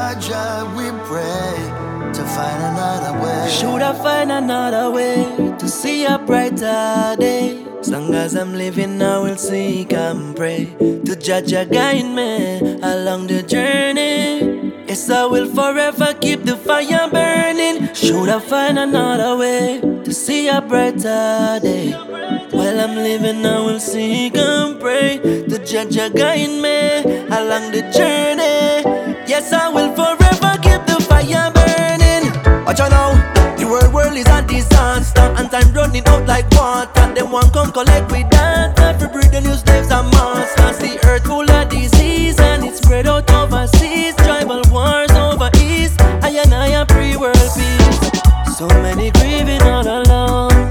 Jah, we pray to find another way. Should I find another way to see a brighter day? As long as I'm living, I will seek and pray to Jah guide me along the journey. Yes, I will forever keep the fire burning. Should I find another way to see a brighter day? While I'm living, I will seek and pray to Jah guide me along the journey. Yes, I will forever keep the fire burning. Watch out now, the world is a disaster, and time running out like water. Them want come collect with that. Every breed the new slaves are monsters. The earth full of disease, and it's spread out overseas. Tribal wars over east, I a pre-world peace. So many grieving all alone.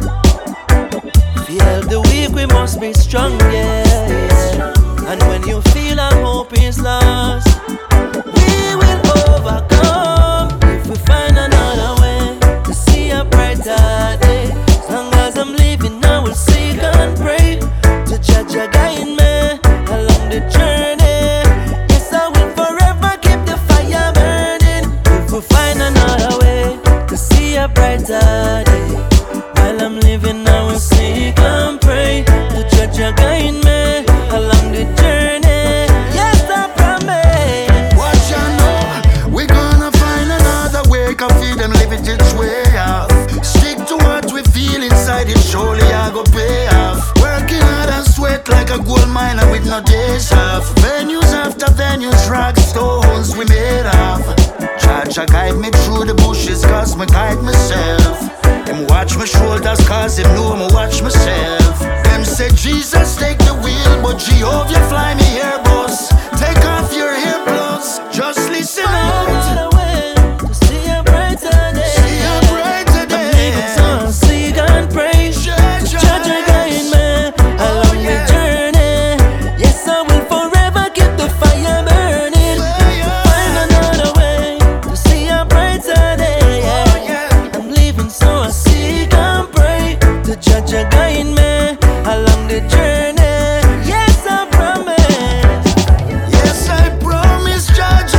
Feel the weak, we must be strong, yeah. And when you feel our hope is lost, we will overcome if we find another way to see a brighter day. As long as I'm living, I will seek and pray to Jah guide me along the journey. Yes, I will forever keep the fire burning if we find another way to see a brighter day. While I'm living, I will seek and pray to Jah guide me along the journey. Yes, I promise. Watch ya know, we're gonna find another way. Can feel them live it its way off. Stick to what we feel inside it, surely I go pay off. Working hard and sweat like a gold miner with no days off. Venues after venues, rock stones we made of. Jah guide me through the bushes, cause me guide myself. Him watch my shoulders, cause him know me watch myself. Them say Jesus take the wheel, but Jehovah fly me here, boss. Take off your earplugs, just listen out. Another way to see a brighter day. See a brighter day. I'm living so I'll seek and pray. Jah guide me along the journey. Yes, I will forever keep the fire burning. Find another way to see a brighter day. I'm living so I seek and pray to Jah guide me along the journey. Yes, I promise. Yes, I promise,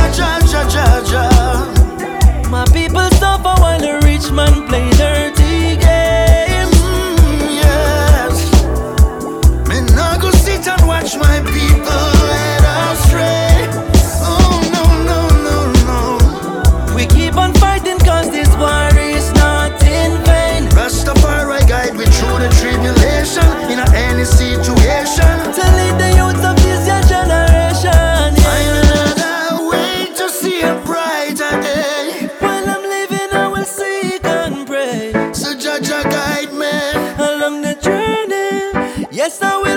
Jah. My people suffer while the rich man play dirty games. Yes. Me nah go sit and watch my people head astray. Oh no, no, no, no. We keep on fighting cause this war is not in vain. Rastafari guide me through the tribulation in any situation. To lead the youth of this young generation, Find yeah. another way to see a brighter day. While I'm living, I will seek and pray So Jah guide me. along the journey. Yes, I will.